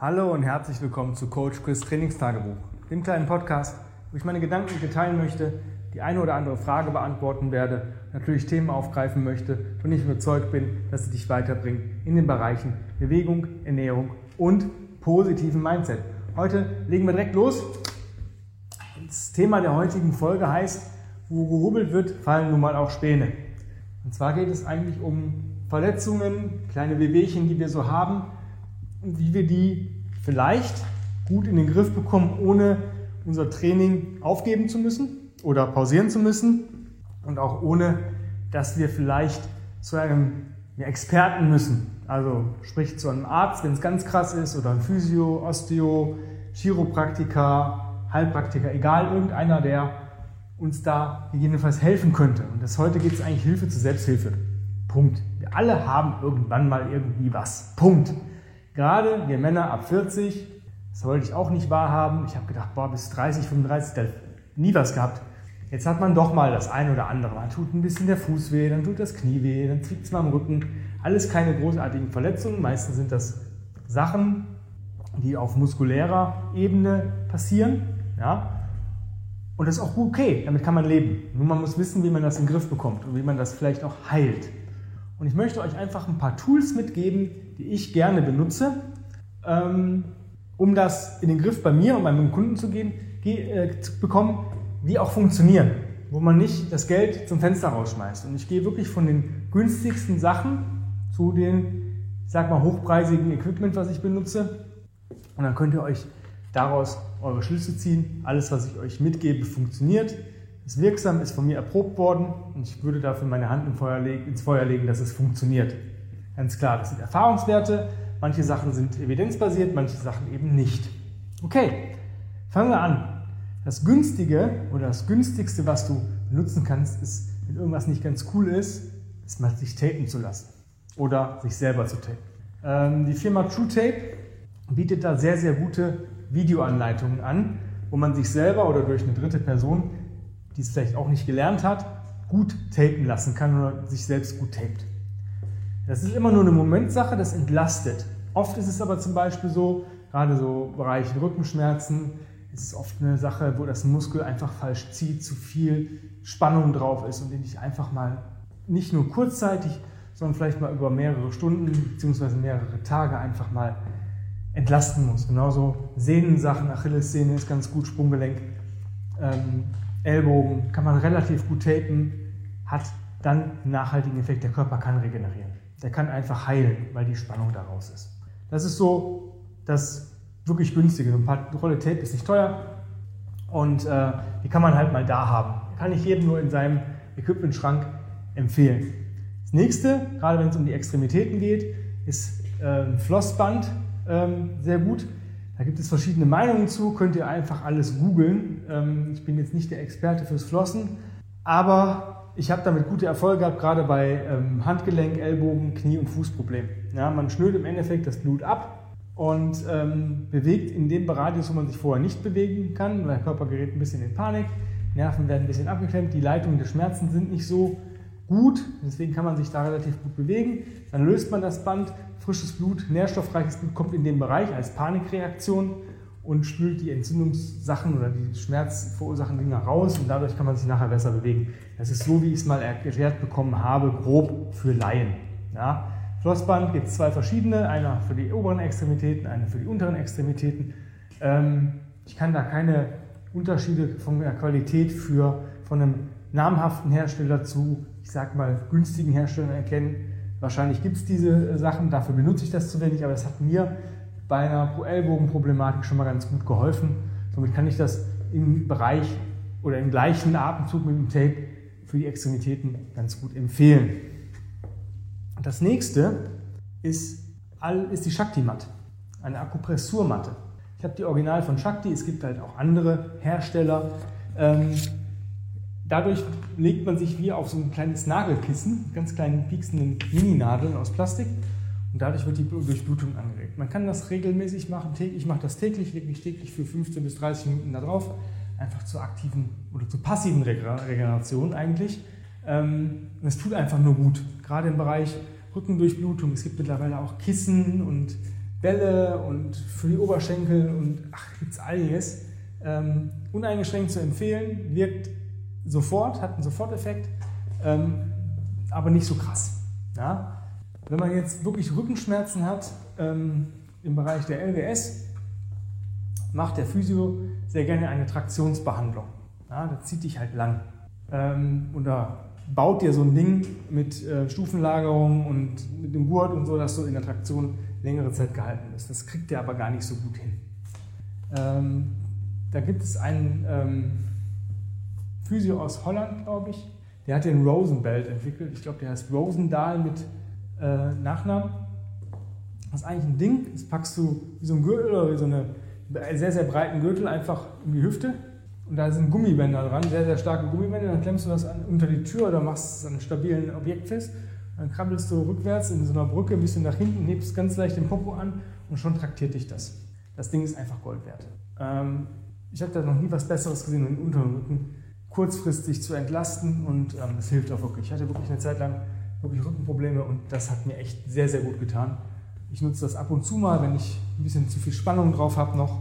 Hallo und herzlich willkommen zu Coach Chris Trainingstagebuch, dem kleinen Podcast, wo ich meine Gedanken mit dir teilen möchte, die eine oder andere Frage beantworten werde, natürlich Themen aufgreifen möchte, von denen ich überzeugt bin, dass sie dich weiterbringen in den Bereichen Bewegung, Ernährung und positiven Mindset. Heute legen wir direkt los. Das Thema der heutigen Folge heißt, wo gehobelt wird, fallen nun mal auch Späne. Und zwar geht es eigentlich um Verletzungen, kleine Wehwehchen, die wir so haben, und wie wir die vielleicht gut in den Griff bekommen, ohne unser Training aufgeben zu müssen oder pausieren zu müssen und auch ohne, dass wir vielleicht zu einem Experten müssen. Also sprich zu einem Arzt, wenn es ganz krass ist, oder ein Physio, Osteo, Chiropraktiker, Heilpraktiker, egal, irgendeiner, der uns da gegebenenfalls helfen könnte. Und heute geht es eigentlich Hilfe zur Selbsthilfe. Punkt. Wir alle haben irgendwann mal irgendwie was. Punkt. Gerade wir Männer ab 40, das wollte ich auch nicht wahrhaben. Ich habe gedacht, bis 30, 35, da nie was gehabt. Jetzt hat man doch mal das ein oder andere. Man tut ein bisschen der Fuß weh, dann tut das Knie weh, dann zieht es mal am Rücken. Alles keine großartigen Verletzungen. Meistens sind das Sachen, die auf muskulärer Ebene passieren. Ja? Und das ist auch okay, damit kann man leben. Nur man muss wissen, wie man das in den Griff bekommt und wie man das vielleicht auch heilt. Und ich möchte euch einfach ein paar Tools mitgeben, die ich gerne benutze, um das in den Griff bei mir und bei meinem Kunden zu bekommen, die auch funktionieren, wo man nicht das Geld zum Fenster rausschmeißt. Und ich gehe wirklich von den günstigsten Sachen zu den, ich sag mal, hochpreisigen Equipment, was ich benutze. Und dann könnt ihr euch daraus eure Schlüsse ziehen. Alles, was ich euch mitgebe, funktioniert, ist wirksam, ist von mir erprobt worden und ich würde dafür meine Hand ins Feuer legen, dass es funktioniert. Ganz klar, das sind Erfahrungswerte, manche Sachen sind evidenzbasiert, manche Sachen eben nicht. Okay, fangen wir an. Das Günstige oder das Günstigste, was du benutzen kannst, ist, wenn irgendwas nicht ganz cool ist mal sich tapen zu lassen oder sich selber zu tapen. Die Firma TrueTape bietet da sehr, sehr gute Videoanleitungen an, wo man sich selber oder durch eine dritte Person, die es vielleicht auch nicht gelernt hat, gut tapen lassen kann oder sich selbst gut tapet. Das ist immer nur eine Momentsache, das entlastet. Oft ist es aber zum Beispiel so, gerade so Bereich Rückenschmerzen, ist es oft eine Sache, wo das Muskel einfach falsch zieht, zu viel Spannung drauf ist und den ich einfach mal nicht nur kurzzeitig, sondern vielleicht mal über mehrere Stunden bzw. mehrere Tage einfach mal entlasten muss. Genauso Sehnensachen, Achillessehne ist ganz gut, Sprunggelenk, Ellbogen kann man relativ gut tapen, hat dann einen nachhaltigen Effekt. Der Körper kann regenerieren. Der kann einfach heilen, weil die Spannung daraus ist. Das ist so das wirklich günstige. Eine Rolle Tape ist nicht teuer und die kann man halt mal da haben. Kann ich jedem nur in seinem Equipmentschrank empfehlen. Das nächste, gerade wenn es um die Extremitäten geht, ist ein Flossband sehr gut. Da gibt es verschiedene Meinungen zu, könnt ihr einfach alles googeln. Ich bin jetzt nicht der Experte fürs Flossen, aber ich habe damit gute Erfolge gehabt, gerade bei Handgelenk, Ellbogen, Knie- und Fußproblemen. Ja, man schnürt im Endeffekt das Blut ab und bewegt in dem Radius, wo man sich vorher nicht bewegen kann, weil der Körper gerät ein bisschen in Panik, Nerven werden ein bisschen abgeklemmt, die Leitungen der Schmerzen sind nicht so gut, deswegen kann man sich da relativ gut bewegen. Dann löst man das Band, frisches Blut, nährstoffreiches Blut kommt in den Bereich als Panikreaktion und spült die Entzündungssachen oder die schmerzverursachenden Dinge raus und dadurch kann man sich nachher besser bewegen. Das ist so, wie ich es mal erklärt bekommen habe, grob für Laien. Ja? Flossband gibt es zwei verschiedene, einer für die oberen Extremitäten, einer für die unteren Extremitäten. Ich kann da keine Unterschiede von der Qualität von einem namhaften Hersteller zu, ich sag mal, günstigen Herstellern erkennen. Wahrscheinlich gibt es diese Sachen, dafür benutze ich das zu wenig, aber das hat mir bei einer Ellbogenproblematik schon mal ganz gut geholfen. Somit kann ich das im Bereich oder im gleichen Atemzug mit dem Tape für die Extremitäten ganz gut empfehlen. Das nächste ist die Shakti-Matte, eine Akupressurmatte. Ich habe die Original von Shakti, es gibt halt auch andere Hersteller. Dadurch legt man sich wie auf so ein kleines Nagelkissen, mit ganz kleinen pieksenden Mini-Nadeln aus Plastik und dadurch wird die Durchblutung angeregt. Man kann das regelmäßig machen, ich mache das täglich, lege mich täglich für 15 bis 30 Minuten da drauf, einfach zur aktiven oder zur passiven Regeneration eigentlich. Es tut einfach nur gut, gerade im Bereich Rückendurchblutung. Es gibt mittlerweile auch Kissen und Bälle und für die Oberschenkel und gibt es einiges. Uneingeschränkt zu empfehlen, wirkt sofort, hat einen Soforteffekt, aber nicht so krass. Ja? Wenn man jetzt wirklich Rückenschmerzen hat im Bereich der LWS, macht der Physio sehr gerne eine Traktionsbehandlung. Ja, das zieht dich halt lang. Oder baut dir so ein Ding mit Stufenlagerung und mit dem Gurt und so, dass du in der Traktion längere Zeit gehalten bist. Das kriegt der aber gar nicht so gut hin. Da gibt es einen Physio aus Holland, glaube ich, der hat den Rosenbelt entwickelt. Ich glaube, der heißt Rosendahl mit Nachnamen. Das ist eigentlich ein Ding, das packst du wie so ein Gürtel oder wie so einen sehr, sehr breiten Gürtel einfach in die Hüfte. Und da sind Gummibänder dran, sehr, sehr starke Gummibänder. Dann klemmst du das unter die Tür oder machst es an einem stabilen Objekt fest. Dann krabbelst du rückwärts in so einer Brücke ein bisschen nach hinten, hebst ganz leicht den Popo an und schon traktiert dich das. Das Ding ist einfach Gold wert. Ich habe da noch nie was Besseres gesehen, um den unteren Rücken kurzfristig zu entlasten und das hilft auch wirklich. Ich hatte wirklich eine Zeit lang wirklich Rückenprobleme und das hat mir echt sehr, sehr gut getan. Ich nutze das ab und zu mal, wenn ich ein bisschen zu viel Spannung drauf habe noch.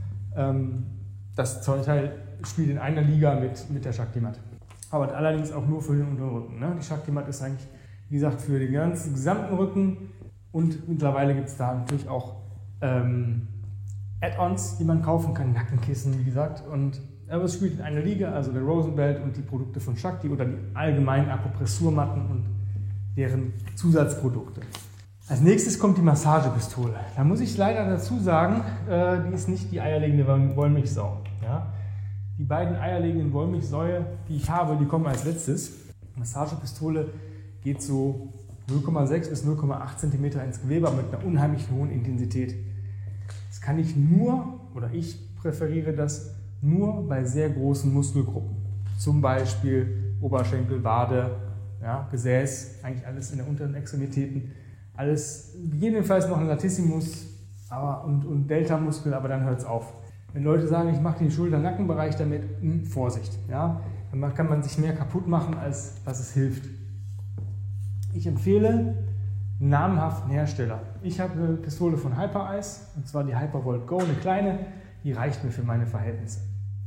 Das Teil spielt in einer Liga mit der Shakti-Mat. Aber allerdings auch nur für den unteren Rücken. Ne? Die Shakti-Mat ist eigentlich, wie gesagt, für den ganzen gesamten Rücken und mittlerweile gibt es da natürlich auch Add-ons, die man kaufen kann, Nackenkissen, wie gesagt. Aber es spielt in einer Liga, also der Rosenbelt und die Produkte von Shakti oder die allgemeinen Akupressurmatten und deren Zusatzprodukte. Als nächstes kommt die Massagepistole. Da muss ich leider dazu sagen, die ist nicht die eierlegende Wollmilchsau. Ja? Die beiden eierlegenden Wollmilchsäue, die ich habe, die kommen als letztes. Die Massagepistole geht so 0,6 bis 0,8 cm ins Gewebe mit einer unheimlich hohen Intensität. Das kann ich nur, oder ich präferiere das nur bei sehr großen Muskelgruppen. Zum Beispiel Oberschenkel, Wade, ja, Gesäß, eigentlich alles in den unteren Extremitäten. Alles, gegebenenfalls noch ein Latissimus und Delta-Muskel, aber dann hört es auf. Wenn Leute sagen, ich mache den Schulter-Nackenbereich damit, Vorsicht. Ja? Dann kann man sich mehr kaputt machen, als dass es hilft. Ich empfehle einen namhaften Hersteller. Ich habe eine Pistole von Hyperice, und zwar die Hypervolt Go, eine kleine, die reicht mir für meine Verhältnisse.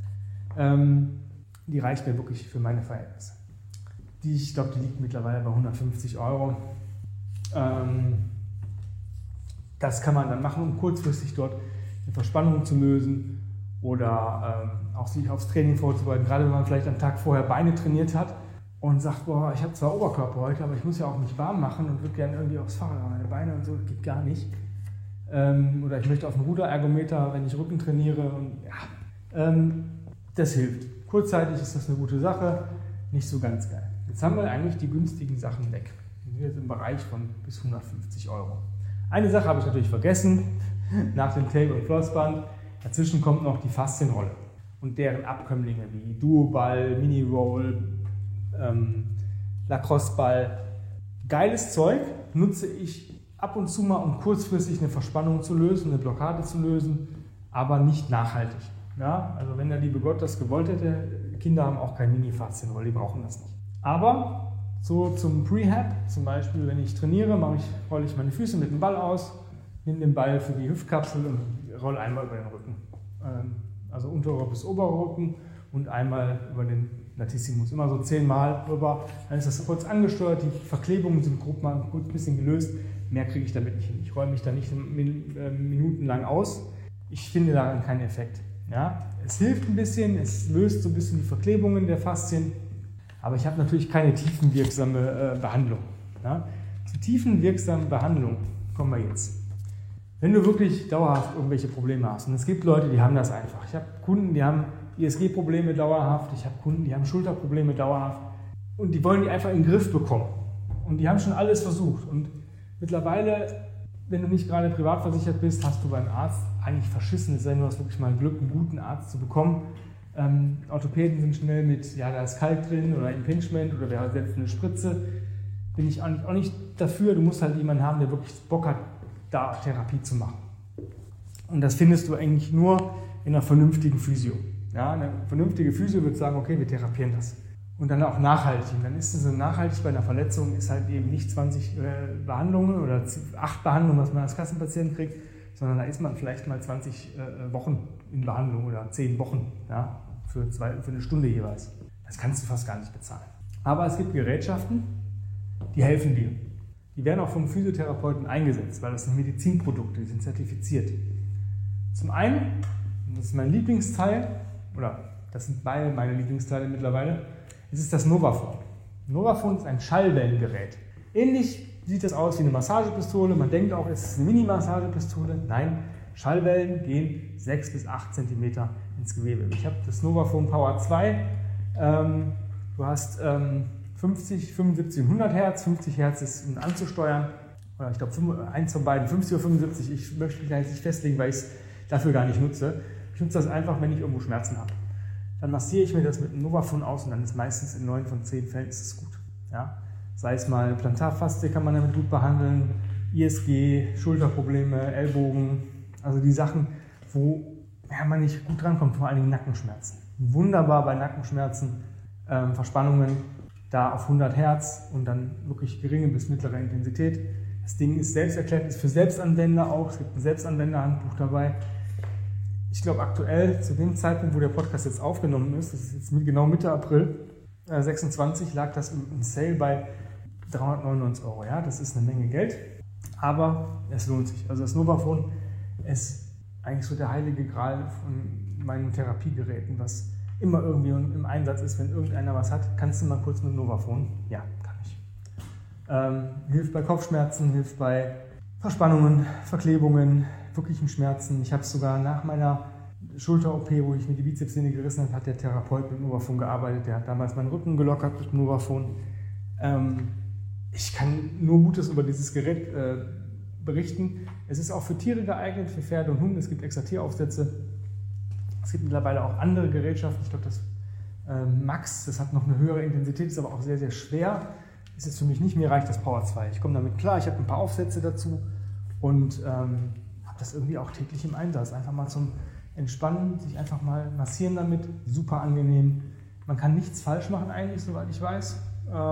Die reicht mir wirklich für meine Verhältnisse. Ich glaube, die liegt mittlerweile bei 150 €. Das kann man dann machen, um kurzfristig dort eine Verspannung zu lösen oder auch sich aufs Training vorzubereiten. Gerade wenn man vielleicht am Tag vorher Beine trainiert hat und sagt, boah, ich habe zwar Oberkörper heute, aber ich muss ja auch mich warm machen und würde gerne irgendwie aufs Fahrrad, aber meine Beine und so, das geht gar nicht. Oder ich möchte auf einen Ruderergometer, wenn ich Rücken trainiere. Und, ja, das hilft. Kurzzeitig ist das eine gute Sache, nicht so ganz geil. Jetzt haben wir eigentlich die günstigen Sachen weg. Wir sind jetzt im Bereich von bis 150 €. Eine Sache habe ich natürlich vergessen, nach dem Tape- und Flossband. Dazwischen kommt noch die Faszienrolle und deren Abkömmlinge wie Duoball, Mini-Roll, Lacrosse-Ball. Geiles Zeug, nutze ich ab und zu mal, um kurzfristig eine Verspannung zu lösen, eine Blockade zu lösen, aber nicht nachhaltig. Ja, also wenn der liebe Gott das gewollt hätte, Kinder haben auch kein Mini-Faszienroll, die brauchen das nicht. Aber so zum Prehab, zum Beispiel, wenn ich trainiere, rolle ich meine Füße mit dem Ball aus, nehme den Ball für die Hüftkapsel und rolle einmal über den Rücken. Also unterer bis oberer Rücken und einmal über den Latissimus. Immer so 10 Mal rüber. Dann ist das kurz angesteuert, die Verklebungen sind grob mal kurz ein bisschen gelöst. Mehr kriege ich damit nicht hin. Ich räume mich da nicht minutenlang aus. Ich finde daran keinen Effekt. Ja? Es hilft ein bisschen, es löst so ein bisschen die Verklebungen der Faszien. Aber ich habe natürlich keine tiefenwirksame Behandlung. Ja? Zu tiefenwirksamen Behandlung kommen wir jetzt. Wenn du wirklich dauerhaft irgendwelche Probleme hast, und es gibt Leute, die haben das einfach. Ich habe Kunden, die haben ISG-Probleme dauerhaft, ich habe Kunden, die haben Schulterprobleme dauerhaft und die wollen die einfach in den Griff bekommen. Und die haben schon alles versucht. Und mittlerweile, wenn du nicht gerade privat versichert bist, hast du beim Arzt eigentlich verschissen, es sei denn, du hast wirklich mal Glück, einen guten Arzt zu bekommen. Orthopäden sind schnell mit, ja, da ist Kalk drin oder Impingement oder wir setzen eine Spritze. Bin ich auch nicht dafür. Du musst halt jemanden haben, der wirklich Bock hat, da Therapie zu machen. Und das findest du eigentlich nur in einer vernünftigen Physio. Ja, eine vernünftige Physio wird sagen, okay, wir therapieren das. Und dann auch nachhaltig. Und dann ist es so nachhaltig bei einer Verletzung, ist halt eben nicht 20 Behandlungen oder 8 Behandlungen, was man als Kassenpatient kriegt, sondern da ist man vielleicht mal 20 Wochen in Behandlung oder 10 Wochen, ja, für eine Stunde jeweils. Das kannst du fast gar nicht bezahlen. Aber es gibt Gerätschaften, die helfen dir. Die werden auch vom Physiotherapeuten eingesetzt, weil das sind Medizinprodukte, die sind zertifiziert. Zum einen, und das ist mein Lieblingsteil, oder das sind beide meine Lieblingsteile mittlerweile, ist das Novafone. Novafone ist ein Schallwellengerät. Ähnlich sieht das aus wie eine Massagepistole. Man denkt auch, es ist eine Mini-Massagepistole. Nein, Schallwellen gehen 6 bis 8 cm ins Gewebe. Ich habe das Novafone Power 2. Du hast 50, 75 und 100 Hertz. 50 Hertz ist anzusteuern. Oder ich glaube, eins von beiden, 50 oder 75. Ich möchte mich da jetzt nicht festlegen, weil ich es dafür gar nicht nutze. Ich nutze das einfach, wenn ich irgendwo Schmerzen habe. Dann massiere ich mir das mit einem Novafone aus und dann ist meistens in 9 von 10 Fällen ist es gut. Ja? Sei es mal Plantarfaszie kann man damit gut behandeln, ISG, Schulterprobleme, Ellbogen, also die Sachen, wo man nicht gut drankommt, vor allen Dingen Nackenschmerzen. Wunderbar bei Nackenschmerzen, Verspannungen, da auf 100 Hertz und dann wirklich geringe bis mittlere Intensität. Das Ding ist selbsterklärend, ist für Selbstanwender auch, es gibt ein Selbstanwenderhandbuch dabei. Ich glaube aktuell, zu dem Zeitpunkt, wo der Podcast jetzt aufgenommen ist, das ist jetzt genau Mitte April 26, lag das im Sale bei 399 €. Ja, das ist eine Menge Geld, aber es lohnt sich. Also das Novafone ist eigentlich so der heilige Gral von meinen Therapiegeräten, was immer irgendwie im Einsatz ist. Wenn irgendeiner was hat, kannst du mal kurz mit dem Novafone? Ja, kann ich. Hilft bei Kopfschmerzen, hilft bei Verspannungen, Verklebungen, wirklichen Schmerzen. Ich habe es sogar nach meiner Schulter-OP, wo ich mir die Bizepssehne gerissen habe, hat der Therapeut mit Novafone gearbeitet. Der hat damals meinen Rücken gelockert mit Novafone. Ich kann nur Gutes über dieses Gerät berichten. Es ist auch für Tiere geeignet, für Pferde und Hunde. Es gibt extra Tieraufsätze. Es gibt mittlerweile auch andere Gerätschaften. Ich glaube, das Max, das hat noch eine höhere Intensität, ist aber auch sehr, sehr schwer. Ist jetzt für mich nicht, mir reicht das Power 2. Ich komme damit klar, ich habe ein paar Aufsätze dazu und habe das irgendwie auch täglich im Einsatz. Einfach mal zum Entspannen, sich einfach mal massieren damit, super angenehm. Man kann nichts falsch machen eigentlich, soweit ich weiß.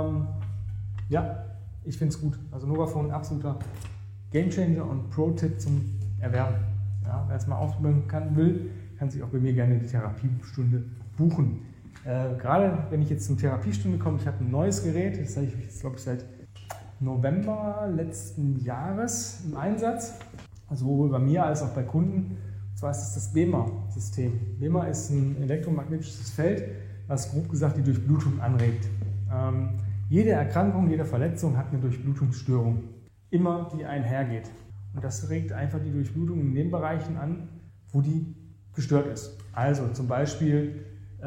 Ja, ich finde es gut. Also Novafone, absoluter Gamechanger und Pro-Tipp zum Erwerben. Ja, wer es mal ausprobieren will, kann sich auch bei mir gerne die Therapiestunde buchen. Gerade wenn ich jetzt zur Therapiestunde komme, ich habe ein neues Gerät, das habe ich jetzt, glaube ich, seit November letzten Jahres im Einsatz, also sowohl bei mir als auch bei Kunden. Und zwar ist es das BEMA-System. BEMA ist ein elektromagnetisches Feld, was grob gesagt die Durchblutung anregt. Jede Erkrankung, jede Verletzung hat eine Durchblutungsstörung, immer die einhergeht. Und das regt einfach die Durchblutung in den Bereichen an, wo die gestört ist. Also zum Beispiel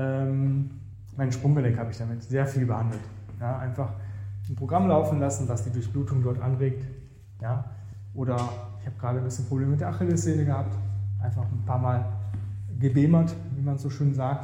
mein Sprunggelenk habe ich damit sehr viel behandelt. Ja, einfach ein Programm laufen lassen, was die Durchblutung dort anregt. Ja? Oder ich habe gerade ein bisschen Probleme mit der Achillessehne gehabt, einfach ein paar Mal gebemert, wie man so schön sagt.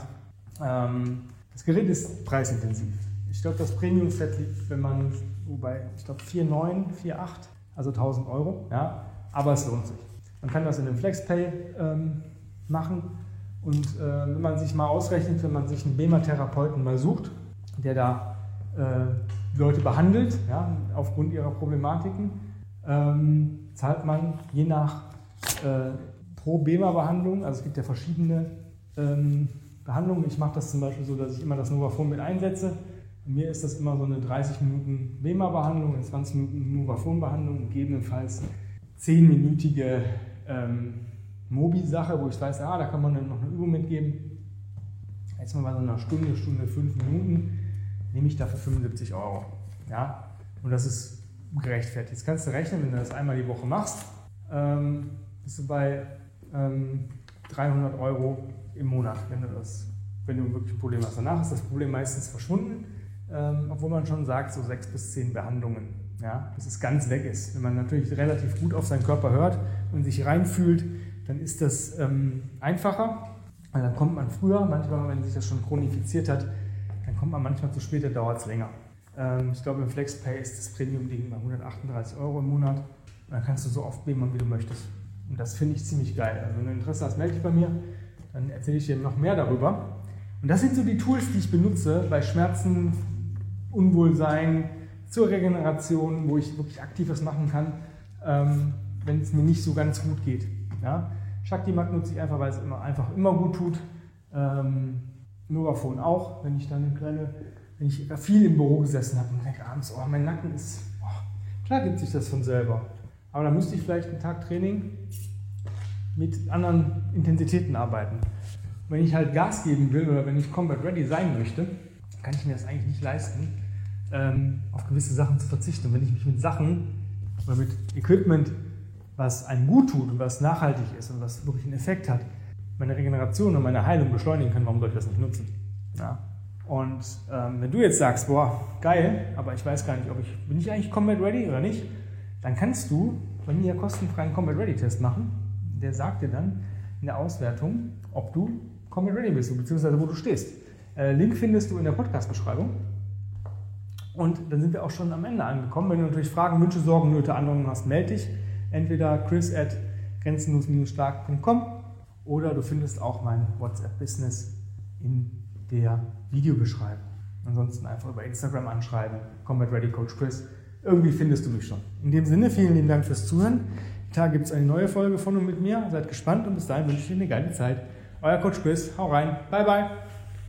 Das Gerät ist preisintensiv. Ich glaube, das Premium-Set liegt, wenn man, ich glaube 4,9, 4,8, also 1.000 €. Ja? Aber es lohnt sich. Man kann das in einem FlexPay machen. Und wenn man sich mal ausrechnet, wenn man sich einen BEMA-Therapeuten mal sucht, der da Leute behandelt, ja, aufgrund ihrer Problematiken, zahlt man je nach pro BEMA-Behandlung, also es gibt ja verschiedene Behandlungen. Ich mache das zum Beispiel so, dass ich immer das Novafone mit einsetze. Bei mir ist das immer so eine 30 Minuten BEMA-Behandlung, eine 20 Minuten Novafone-Behandlung, gegebenenfalls 10-minütige Mobi-Sache, wo ich weiß, da kann man dann noch eine Übung mitgeben. Jetzt mal bei so einer Stunde 5 Minuten, nehme ich dafür 75 €. Ja? Und das ist gerechtfertigt. Jetzt kannst du rechnen, wenn du das einmal die Woche machst, bist du bei 300 € im Monat, wenn du wirklich ein Problem hast. Danach ist das Problem meistens verschwunden, obwohl man schon sagt, so 6 bis 10 Behandlungen, ja, bis es ganz weg ist. Wenn man natürlich relativ gut auf seinen Körper hört und sich reinfühlt, dann ist das einfacher. Also dann kommt man früher, manchmal, wenn sich das schon chronifiziert hat, dann kommt man manchmal zu spät, dann dauert es länger. Ich glaube, im FlexPay ist das Premium-Ding bei 138 € im Monat. Und dann kannst du so oft bemern, wie du möchtest. Und das finde ich ziemlich geil. Also wenn du Interesse hast, melde dich bei mir, dann erzähle ich dir noch mehr darüber. Und das sind so die Tools, die ich benutze bei Schmerzen, Unwohlsein, zur Regeneration, wo ich wirklich aktiv was machen kann, wenn es mir nicht so ganz gut geht. Ja? Shakti-Mat nutze ich einfach, weil es immer gut tut. Novaphone auch, wenn ich viel im Büro gesessen habe und denke abends, oh, mein Nacken ist, klar gibt sich das von selber. Aber dann müsste ich vielleicht einen Tag Training mit anderen Intensitäten arbeiten. Wenn ich halt Gas geben will oder wenn ich Combat Ready sein möchte, kann ich mir das eigentlich nicht leisten, auf gewisse Sachen zu verzichten. Und wenn ich mich mit Sachen oder mit Equipment, was einem gut tut und was nachhaltig ist und was wirklich einen Effekt hat, meine Regeneration und meine Heilung beschleunigen kann, warum soll ich das nicht nutzen? Ja. Und wenn du jetzt sagst, boah, geil, aber ich weiß gar nicht, bin ich eigentlich Combat Ready oder nicht, dann kannst du bei mir kostenfreien Combat Ready Test machen. Der sagt dir dann in der Auswertung, ob du Combat Ready bist, beziehungsweise wo du stehst. Link findest du in der Podcast-Beschreibung. Und dann sind wir auch schon am Ende angekommen. Wenn du natürlich Fragen, Wünsche, Sorgen, Nöte, Anregungen hast, melde dich. Entweder chris@grenzenlos-stark.com oder du findest auch mein WhatsApp-Business in der Videobeschreibung. Ansonsten einfach über Instagram anschreiben, Combat Ready Coach Chris. Irgendwie findest du mich schon. In dem Sinne, vielen lieben Dank fürs Zuhören. Die Tage gibt es eine neue Folge von und mit mir. Seid gespannt und bis dahin wünsche ich dir eine geile Zeit. Euer Coach Chris, hau rein. Bye, bye.